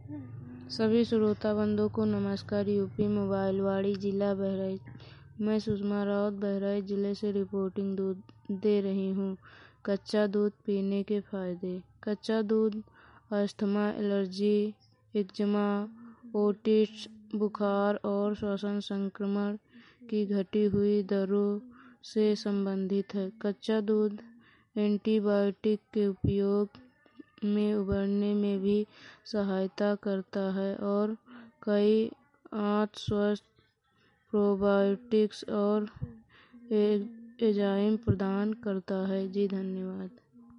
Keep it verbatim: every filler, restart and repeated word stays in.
सभी श्रोता बंधुओं को नमस्कार। यूपी मोबाइल वाड़ी जिला बहराइच। मैं सुषमा राउत बहराइच जिले से रिपोर्टिंग दूध दे रही हूँ। कच्चा दूध पीने के फायदे। कच्चा दूध अस्थमा, एलर्जी, एक्जिमा, ओटिस, बुखार और श्वसन संक्रमण की घटी हुई दरों से संबंधित है। कच्चा दूध एंटीबायोटिक के उपयोग में उबरने में भी सहायता करता है और कई आंत स्वस्थ प्रोबायोटिक्स और एंजाइम प्रदान करता है। जी धन्यवाद।